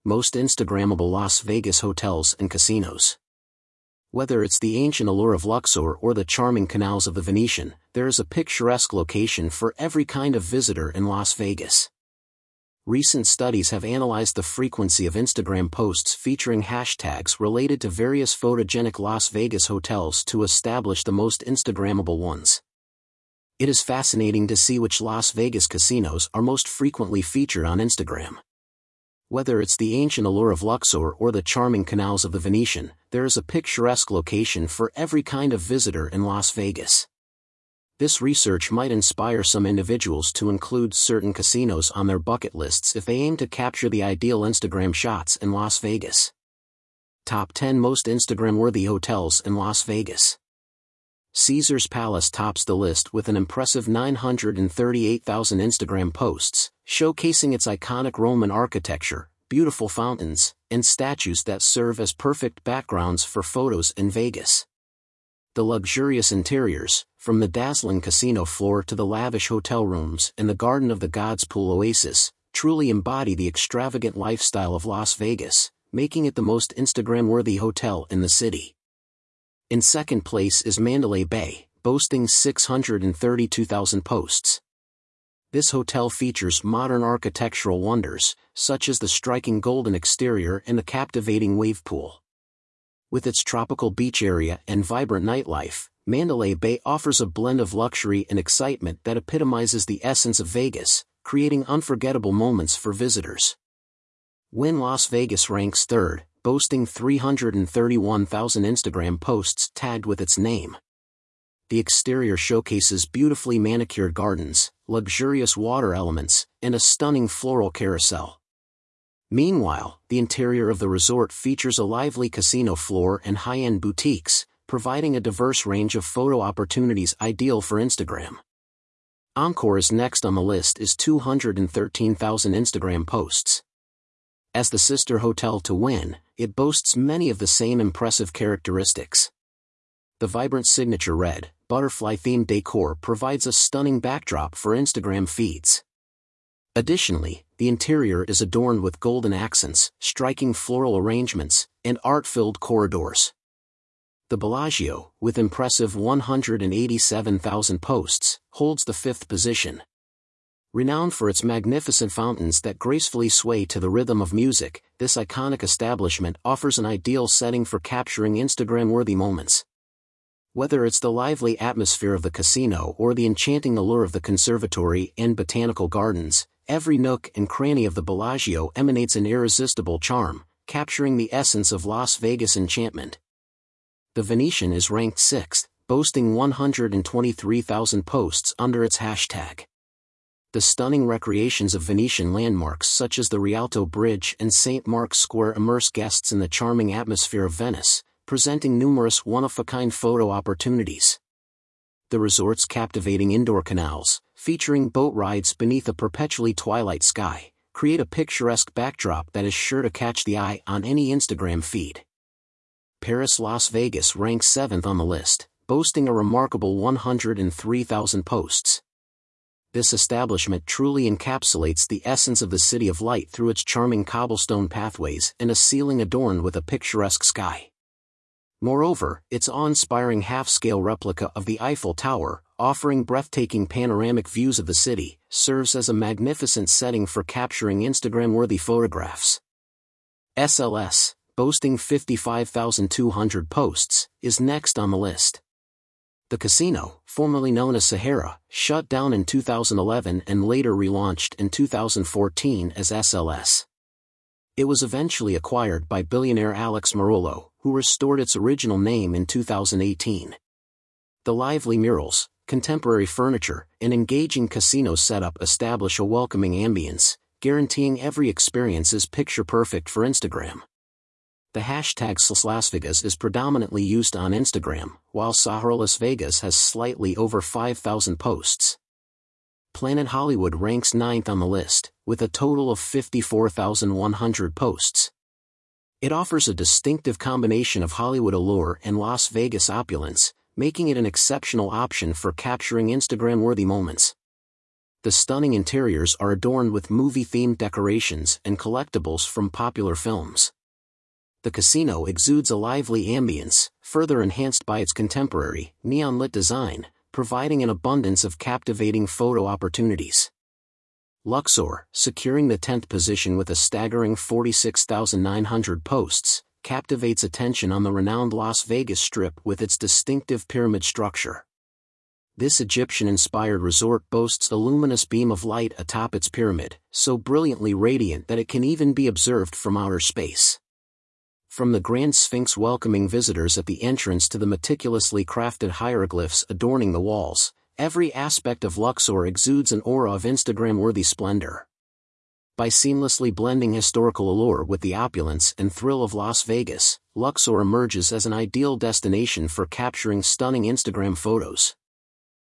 Most Instagrammable Las Vegas hotels and casinos. Whether it's the ancient allure of Luxor or the charming canals of the Venetian, there is a picturesque location for every kind of visitor in Las Vegas. Recent studies have analyzed the frequency of Instagram posts featuring hashtags related to various photogenic Las Vegas hotels to establish the most Instagrammable ones. It is fascinating to see which Las Vegas casinos are most frequently featured on Instagram. Whether it's the ancient allure of Luxor or the charming canals of the Venetian, there is a picturesque location for every kind of visitor in Las Vegas. This research might inspire some individuals to include certain casinos on their bucket lists if they aim to capture the ideal Instagram shots in Las Vegas. Top 10 Most Instagram-Worthy Hotels in Las Vegas. Caesars Palace tops the list with an impressive 938,000 Instagram posts, showcasing its iconic Roman architecture, beautiful fountains, and statues that serve as perfect backgrounds for photos in Vegas. The luxurious interiors, from the dazzling casino floor to the lavish hotel rooms and the Garden of the Gods pool oasis, truly embody the extravagant lifestyle of Las Vegas, making it the most Instagram-worthy hotel in the city. In second place is Mandalay Bay, boasting 632,000 posts. This hotel features modern architectural wonders, such as the striking golden exterior and the captivating wave pool. With its tropical beach area and vibrant nightlife, Mandalay Bay offers a blend of luxury and excitement that epitomizes the essence of Vegas, creating unforgettable moments for visitors. Wynn Las Vegas ranks third, boasting 331,000 Instagram posts tagged with its name. The exterior showcases beautifully manicured gardens, luxurious water elements, and a stunning floral carousel. Meanwhile, the interior of the resort features a lively casino floor and high-end boutiques, providing a diverse range of photo opportunities ideal for Instagram. Encore's next on the list is 213,000 Instagram posts. As the sister hotel to Wynn, it boasts many of the same impressive characteristics. The vibrant signature red, butterfly-themed decor provides a stunning backdrop for Instagram feeds. Additionally, the interior is adorned with golden accents, striking floral arrangements, and art-filled corridors. The Bellagio, with impressive 187,000 posts, holds the fifth position. Renowned for its magnificent fountains that gracefully sway to the rhythm of music, this iconic establishment offers an ideal setting for capturing Instagram-worthy moments. Whether it's the lively atmosphere of the casino or the enchanting allure of the conservatory and botanical gardens, every nook and cranny of the Bellagio emanates an irresistible charm, capturing the essence of Las Vegas enchantment. The Venetian is ranked sixth, boasting 123,000 posts under its hashtag. The stunning recreations of Venetian landmarks such as the Rialto Bridge and St. Mark's Square immerse guests in the charming atmosphere of Venice, presenting numerous one-of-a-kind photo opportunities. The resort's captivating indoor canals, featuring boat rides beneath a perpetually twilight sky, create a picturesque backdrop that is sure to catch the eye on any Instagram feed. Paris Las Vegas ranks seventh on the list, boasting a remarkable 103,000 posts. This establishment truly encapsulates the essence of the City of Light through its charming cobblestone pathways and a ceiling adorned with a picturesque sky. Moreover, its awe-inspiring half-scale replica of the Eiffel Tower, offering breathtaking panoramic views of the city, serves as a magnificent setting for capturing Instagram-worthy photographs. SLS, boasting 55,200 posts, is next on the list. The casino, formerly known as Sahara, shut down in 2011 and later relaunched in 2014 as SLS. It was eventually acquired by billionaire Alex Marollo, who restored its original name in 2018. The lively murals, contemporary furniture, and engaging casino setup establish a welcoming ambience, guaranteeing every experience is picture-perfect for Instagram. The hashtag #SLasVegas is predominantly used on Instagram, while Sahara Las Vegas has slightly over 5,000 posts. Planet Hollywood ranks ninth on the list, with a total of 54,100 posts. It offers a distinctive combination of Hollywood allure and Las Vegas opulence, making it an exceptional option for capturing Instagram-worthy moments. The stunning interiors are adorned with movie-themed decorations and collectibles from popular films. The casino exudes a lively ambience, further enhanced by its contemporary, neon-lit design, providing an abundance of captivating photo opportunities. Luxor, securing the 10th position with a staggering 46,900 posts, captivates attention on the renowned Las Vegas Strip with its distinctive pyramid structure. This Egyptian-inspired resort boasts a luminous beam of light atop its pyramid, so brilliantly radiant that it can even be observed from outer space. From the Grand Sphinx welcoming visitors at the entrance to the meticulously crafted hieroglyphs adorning the walls, every aspect of Luxor exudes an aura of Instagram-worthy splendor. By seamlessly blending historical allure with the opulence and thrill of Las Vegas, Luxor emerges as an ideal destination for capturing stunning Instagram photos.